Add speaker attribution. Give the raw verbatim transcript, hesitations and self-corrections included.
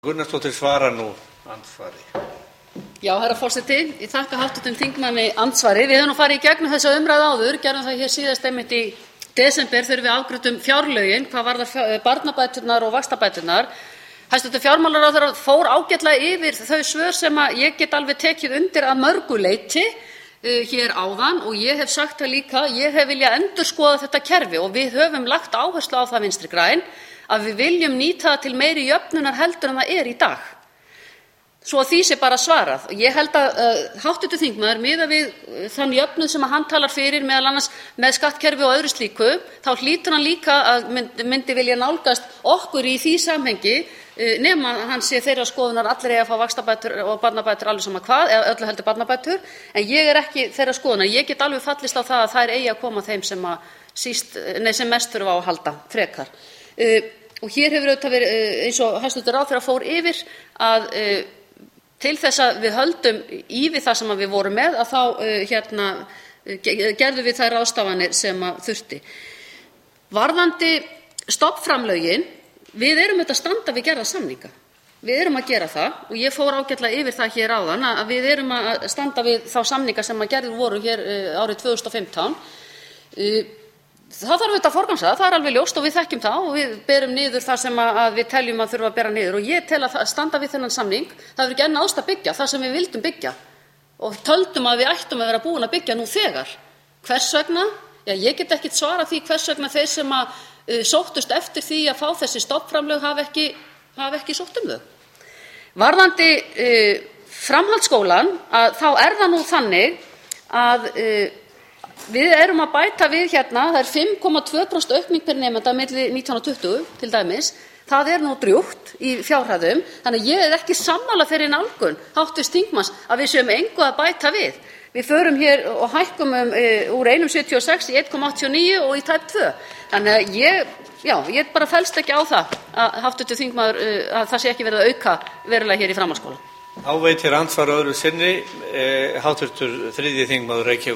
Speaker 1: Gunnarsdóttir svarar nú andsvari.
Speaker 2: Já, herra forseti, ég þakka háttvirtum þingmanni andsvarið. Við höfum nú farið í gegnum þessa umræðu áður, gerðum það hér síðast einmitt í desember þegar við afgreiddum fjárlögin, hvað varðar barnabæturnar og vaxtabæturnar. Hæstv. Fjármálaráðherra fór ágætlega yfir þau svör sem að ég get alveg tekið undir að mörgu leyti uh, hér áðan og ég hef sagt það líka, ég hef viljað endurskoða þetta kerfi og við höfum lagt áherslu á það Vinstri græn að við viljum nýta það til meiri jöfnunar heldur en það er í dag. Svo að því sé bara svarað. Ég held að uh, háttvirtur þingmaður miðað við uh, þann jöfnuð sem hann talar fyrir meðal annars með skattkerfi og öðru slíku, þá hlýtur hann líka að mynd, myndi vilja nálgast okkur í því samhengi uh, nema hann sé þeirra skoðunar allir eiga að fá vaxtabætur og barnabætur alveg sama hvað, eða öllu heldur barnabætur, en ég er ekki þeirra skoðunar. Ég get alveg fallist á það að þær eigi að koma þeim sem, að síst, nei, sem mest þurfa á að halda frekar. Uh, og hér hefur auðvitað verið, uh, eins og hæstv. Ráðherra fór yfir, að uh, til þess að við höldum í við það sem við vorum með, að þá uh, hérna, gerðum við þær ráðstafanir sem að þurfti. Varðandi stofnframlögin, við erum auðvitað að standa við gerða samninga. Við erum að gera það og ég fór ágætlega yfir það hér áðan að við erum að standa við þá samninga sem að gerðir voru hér uh, árið tvö þúsund og fimmtán. Uh, Það þarf auðvitað að forgangsraða, það er alveg ljóst og við þekkjum það og við berum niður það sem að við teljum að þurfa að bera niður og ég tel að standa við þennan samning, það hefur ekki enn náðst að byggja það sem við vildum byggja og töldum að við ættum að vera búin að byggja nú þegar. Hvers vegna? Já, ég get ekkert svarað því hvers vegna þeir sem að uh, sóttust eftir því að fá þessi stofnframlög hafa ekki, hafa ekki sótt um þau. Varðandi uh, framhaldsskólann, að þá er það nú þannig að uh, við erum að bæta við hérna, það er fimm komma tvö prósent aukning per nemanda milli nítján og tuttugu til dæmis. Það er nú drjúgt í fjárhæðum, þannig að ég er ekki sammála þeirri nálgun háttvirts þingmanns að við séum engu að bæta við. Við förum hér og hækkum um, e, úr einn komma sjötíu og sex í einn komma áttatíu og níu og í tæp tvö. Þannig að ég, já, ég bara fellst ekki á það að háttvirtur þingmaður e, að það sé ekki verið að auka verulega hér í framhaldsskóla.
Speaker 1: Þá veitir andsvar öðru sinni, e, háttvirtur þriðji þingmaður Reykjavíkur.